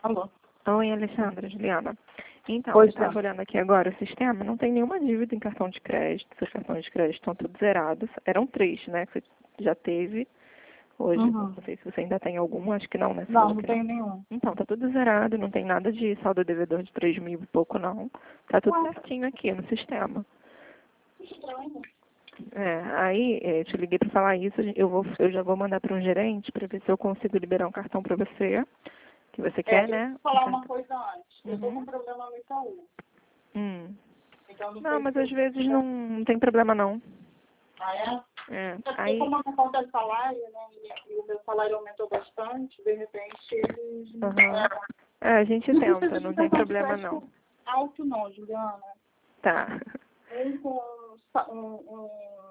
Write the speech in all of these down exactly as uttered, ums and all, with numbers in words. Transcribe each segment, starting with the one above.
Alô? Oi, Alexandra, Juliana. Então, Pois eu estava não. olhando aqui agora o sistema, não tem nenhuma dívida em cartão de crédito, seus cartões de crédito estão todos zerados. Eram três, né, que você já teve. Hoje, Uhum. não sei se você ainda tem algum, acho que não, né? Você Não, falou não que tem nenhum. Então, tá tudo zerado, não tem nada de saldo devedor de três mil e pouco, não. Tá tudo Ué, certinho aqui no sistema. que estranho. É, aí, é, te liguei para falar isso, eu, vou, eu já vou mandar para um gerente para ver se eu consigo liberar um cartão para você, que você É, quer, deixa né? eu falar Um uma cartão. coisa antes. Eu tô com Uhum. um problema no Itaú. Hum. Então, não Não, sei mas se às eu... vezes não, não tem problema, não. Ah, é? É, É porque aí, como a minha conta é salário, né, e, e o meu salário aumentou bastante, de repente eles... aham. É, a gente Não precisa tenta, de não tem cartão de problema, não. crédito alto não, Juliana. Tá. Um com sa- um, um,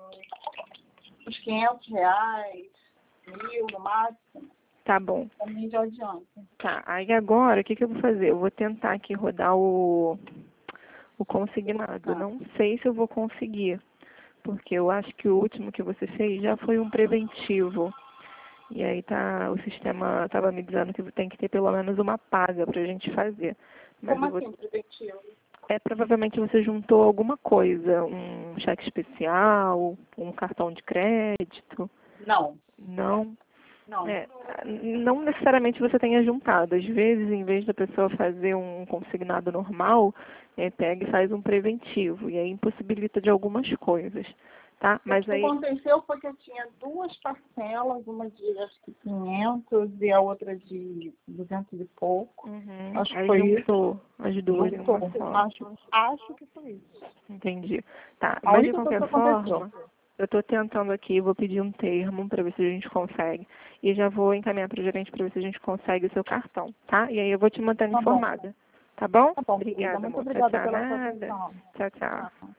uns quinhentos reais, mil no máximo, Tá bom. também já adianta. Tá, aí agora, o que, que eu vou fazer? Eu vou tentar aqui rodar o, o consignado. Tá. Não sei se eu vou conseguir, porque eu acho que o último que você fez já foi um preventivo. E aí tá, o sistema estava me dizendo que tem que ter pelo menos uma paga pra gente fazer. Mas Como eu vou, assim, preventivo? é, provavelmente você juntou alguma coisa, um cheque especial, um cartão de crédito. Não, Não. não. É, não necessariamente você tenha juntado. Às vezes, em vez da pessoa fazer um consignado normal, é, pega e faz um preventivo. E aí impossibilita de algumas coisas, tá? O Mas que aí, aconteceu foi que eu tinha duas parcelas, uma de acho que quinhentos e a outra de duzentos e pouco. uhum, Acho que aí foi isso. juntou as duas em uma Juntou. só. Acho, acho que foi isso. Entendi. Tá, A mas de única coisa qualquer que aconteceu. forma, eu estou tentando aqui, vou pedir um termo para ver se a gente consegue. E já vou encaminhar para o gerente para ver se a gente consegue o seu cartão, tá? E aí eu vou te mantendo Tá bom. informada. Tá bom? Tá bom, querida. Obrigada, Muito moça. obrigada Tchau, pela sua nada. atenção. Tchau, tchau. Tchau.